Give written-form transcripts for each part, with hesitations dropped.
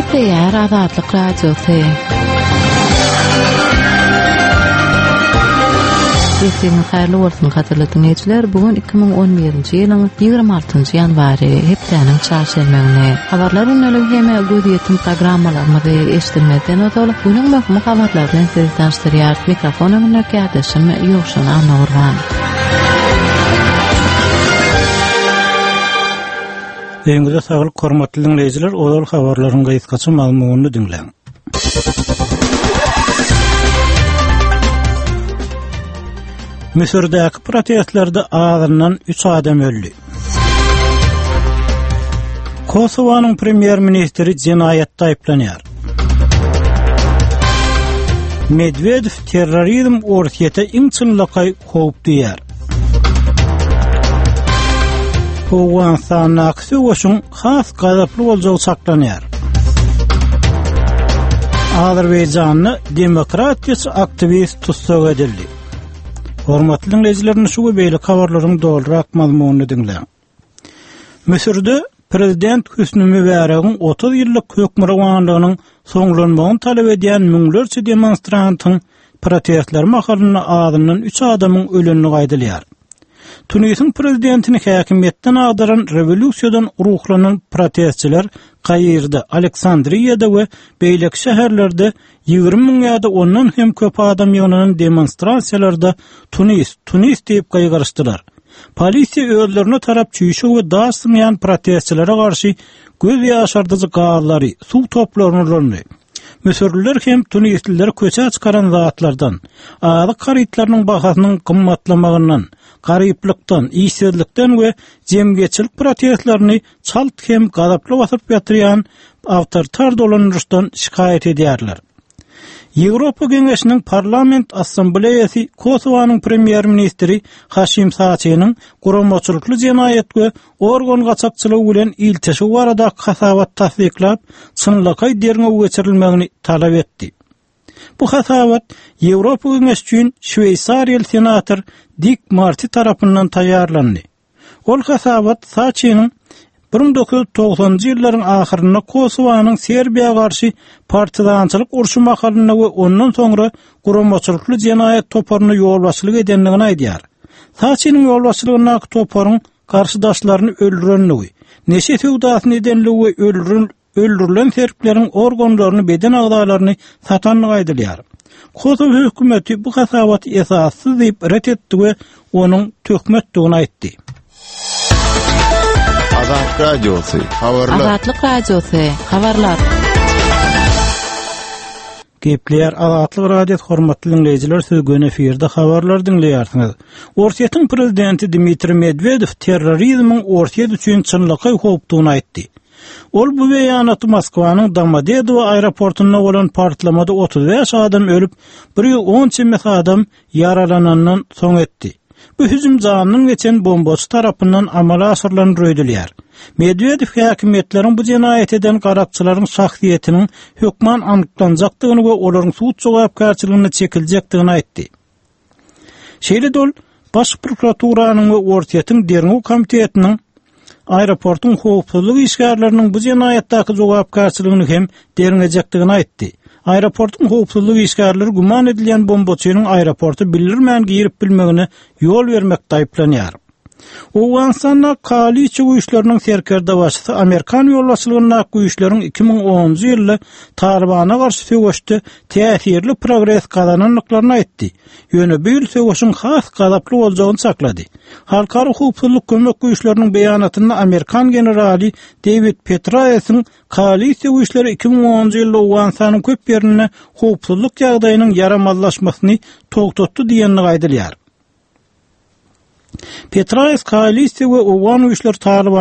Gepleýär Azatlyk Radiosy. Geçen hayırlı olsun hatırlı dinleyiciler. Bugün 2011-nji ýylyň 26-njy ýanwary hepdeniň çarşembeňi. Habarlar ünlü heme gödýetim programmalarymyzy eşitmeden öňe bugün möhüm habarlar bilen sizi tanıştyrýar. Mikrofonyň näkärdeşim Ýoşan Anawran. Eňize saglyk hormatly dinleýijiler, ol habarlaryň gaýtgaça malumuny dinleň. Misrdäki protestlerde ağzından 3 adam öldü. Kosovanyň premier ministri jinayetde aýplanýar. Medvedev terrorizm ortaýete iňçinlikay howp diýär. Owganstanyň söwüşüň has gazaply boljagy saklanýar. Azerbaýjanyň demokratiýa aktivist tutsak edildi. Hormatly dinleýijiler, şu beýle habarlaryň doldurak mazmunyny dinleň. Misirde prezident Hüsnü Mübarek'iň 30 ýyllyk hökmranlygynyň soňlanmagyny talap edýän müňlerçe demonstrantyň protestler mahalyny ağzından 3 adamyň ölenini gaýdylýar. Tunisin prezidentini häkimetden agdaran revolýusiýadan ruhlanan protestçiler Kayrda, Aleksandriyada we beýlek şäherlerde 20 000 ýa-da ondan hem köp adam ýygynan demonstrasiýalarda Tunis diýip gaýgarışdylar. Polisiýa özlerine tarap çüýşük we daş sınýan protestçilere garşy göz ýaşardyjy gaýlary, suw toplaryny ulandy. Müsürlüler hem Tunisliler köçe çıkaran zatlardan, ağzı karytlarynyň bahasynyň gymmatlamagynyň, garyplykdan, işsizlikden we jemgeçilik protestlerini çalt hem gazaply basyp ýatyrýan awtoritar dolanýardan şikaýet edýärler. Ýewropa Geňeşiniň Parlament Assambleýasy Kosovanyň premier ministri Haşim Saçynyň guramaçylykly jinayet we organ gaçakçylygy bilen iltişi barada hasabat tasdiklap, çynlykay derňe geçirilmegini talap etdi. Bu hasabat Ýewropa Geňeşi üçin Şweýsariýaly senator Dick Marty tarapyndan taýýarlandy. Ol hasabat Saçynyň 1990-njy ýyllaryň ahyryna Kosovanyň Serbiýa garşy partizançylyk urşy mahalyna we ondan soňra guramaçylykly jinayet toparyna ýolbaşçylyk edenligini aýdýar. Saçynyň ýolbaşçylygyna toparyň garşydaşlaryny öldürenligi, neşe töwdasyny edenligi we öldürilen serpleriň organlaryny, beden agdalaryny satanlygy aýdylýar. Kosovo hökümeti bu hasabaty esassyz diýip ret etdi we onuň töhmetdigini aýtdy. Azatlyk Radiosy, habarlar. Azatlyk Radiosy, habarlar. Gepleýär Azatlyk Radiosy hormatly dinleýijiler, siz göne efirde habarlar dinleýärsiňiz. Ortaýatyň prezidenti Dmitri Medvedev terrorizmiň ortaýat üçin çynlyky howpdugyny aýtdy. Ol bu beýanaty Moskwanyň Domodedowo aeroportunda bolan partlamada 35 adam ölüp, 110 adam yaralanandan soň etdi. Bu hüjüm zanynyň geçen bombaçy tarapyndan amala aşyrlandyrylýar. Medvedev häkimetleriň bu jinayet eden garakçylaryň şahsiýetiniň hökman anyklanjakdygyny we olaryň suç jogapkarçylygyna çekiljekdigini aýtdy. Şeýle baş prokuraturanyň we ortaýatyň derňi komitetiniň aeroportun howpsuzlyk işgärleriniň bu jinayetdäki jogapkarçylygyny hem derňejekdigini aýtdy. Aeroportun howpsuzlyk işgärleri guman edilýän bombaçynyň aeroportu bildirmän girip bilmegine ýol bermekde aýplanýar. Owganstanyň koalisiýa güýçleriniň serkerde başçysy Amerikan ýolbaşçylygyna güýçleriň 2010-njy ýylda Talibana garşy söwüşde täsirli progres kazananlyklaryny aýtdy. Ýöne bir söwüşiň has gazaply boljagyny saklady. Halkara hukuklyk kömek güýçleriniň beýanatyna Amerikan generali David Petraeus'yň koalisiýa güýçleri 2010-njy ýylda Owganstanyň köp ýerine hukuklyk ýagdaýynyň yaramazlaşmasyny togtatdy diýenini gaýdylýar. Petraeus koalisiýa we Owgan güýçler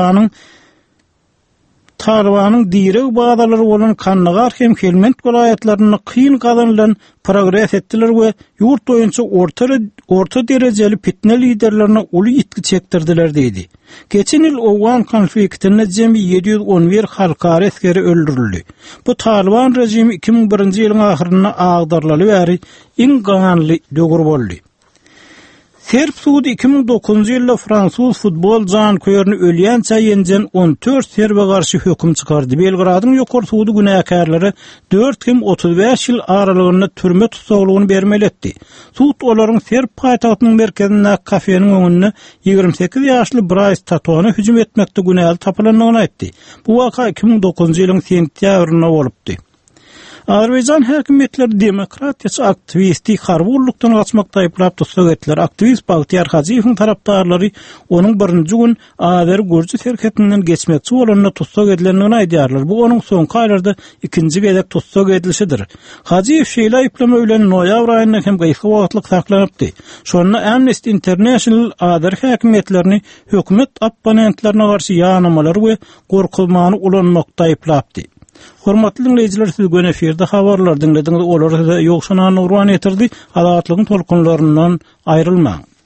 Talibanyň direk bagdalary bolan Kandagar hem Helmand vilayatlaryny kyn kazanylan progres etdiler we ýurt boýunça orta derejeli fitne liderlerine uly ýetki çekdirdiler diýdi. Geçen ýyl Owgan konfliktinde jemi 711 halkara askeri öldürildi. Bu Taliban rejimi 2001-nji ýylyň ahyryna agdarlaly bäri iň gaňanly dögür boldy. Serb suudi 2009 ýylda Fransuz futbol jankyörini ölýänçe ýenjen 14 serbe garşy höküm çykardy. Belgradyň ýokary suudi günäkärleri 4 kim 35 ýyl aralygynda türme tutsaglygyny bermeli etdi. Suud olaryň Serb paýtagtynyň merkezinde kafenin öňünde 28 ýaşly Bryce Tatony hüjüm etmekde günäli tapylanmagyny aýtdy. Bu waka 2009 ýylyň sentýabrynda bolupdy. Azerbaycan häkimetleri demokratiýaçy aktivisti harwurlukdan gaçmakda aýplap tutsak etdiler. Aktivist Bagtyar Hajiýewiň tarapdarlary onuň birinji gün Azer Gürji serketinden geçmekçi bolanyna tutsak edilenini aýdýarlar. Bu onuň soňky aýlarda ikinji gezek tutsak edilişidir. Hajiýew şeýle aýplama bilen noýabr aýynda hem gaýsy wagtlyk saklanypdy. Şonda Amnesty International Azer häkimetlerini hökümet opponentlerine garşy ýanamalar we gorkulmany ulanmakda aýplapdy. Hormatly dinleyijiler, siz göne eferde habarlar dinlediňiz. Olar size ýokşanan urwan etirdi. Adatlygyň tolkunlaryndan aýrylmaň.